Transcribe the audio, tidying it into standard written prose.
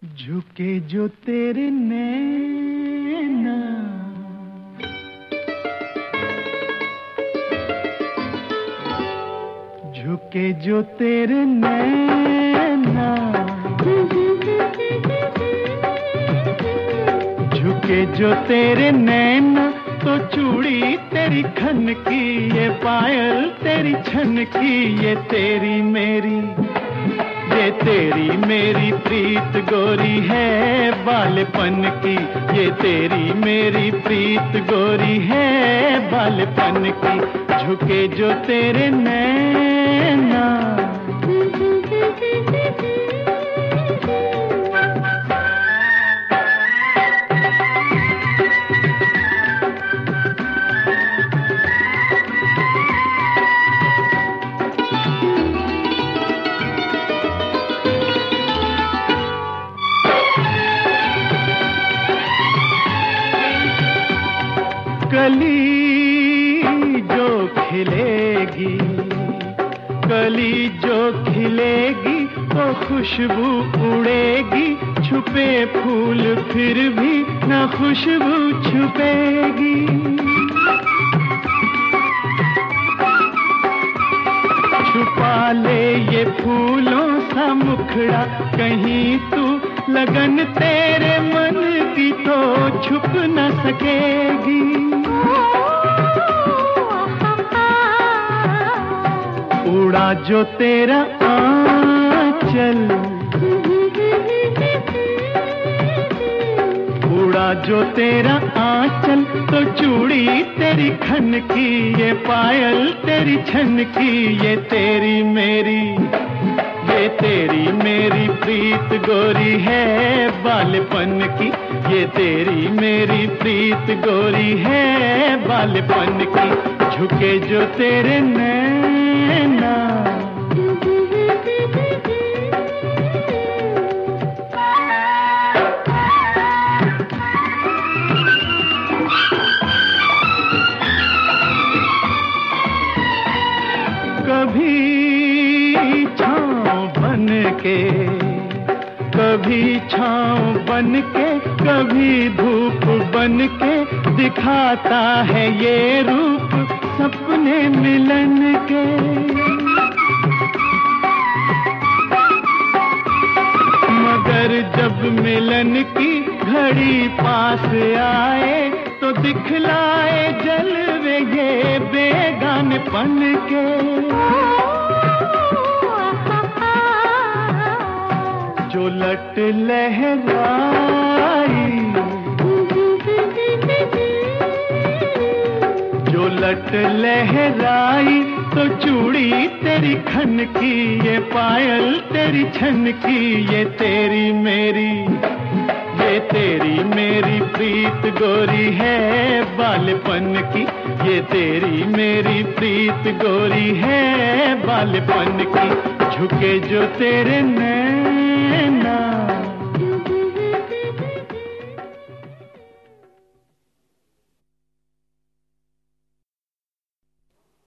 झुके जो तेरे नैना, झुके जो तेरे नैना, झुके जो तेरे नैना, तो चूड़ी तेरी खन की, ये पायल तेरी छन की, ये तेरी मेरी, ये तेरी मेरी प्रीत गोरी है बालपन की, ये तेरी मेरी प्रीत गोरी है बालपन की। झुके जो तेरे नैना, कली जो खिलेगी, कली जो खिलेगी, तो खुशबू उड़ेगी, छुपे फूल फिर भी न खुशबू छुपेगी। छुपा ले ये फूलों सा मुखड़ा कहीं तू, लगन तेरे मन की तो छुप न सकेगी। उड़ा जो तेरा आंचल, उड़ा जो तेरा आंचल, तो चूड़ी तेरी खन की, ये पायल तेरी छन की, ये तेरी मेरी, ये तेरी मेरी प्रीत गोरी है बालपन की, ये तेरी मेरी प्रीत गोरी है बालपन की। झुके जो तेरे नैना, कभी छाँव बन के, कभी छाँव बन के, कभी धूप बन के, दिखाता है ये रूप सपने मिलन के। मगर जब मिलन की घड़ी पास आए, तो दिखलाए जलवे ये बेगानपन के। जो लट लहराई, जो लट लहराई, तो चूड़ी तेरी खन की, ये पायल तेरी छन की, ये तेरी मेरी, ये तेरी मेरी प्रीत गोरी है बालपन की, ये तेरी मेरी प्रीत गोरी है बालपन की। झुके जो तेरे नैना,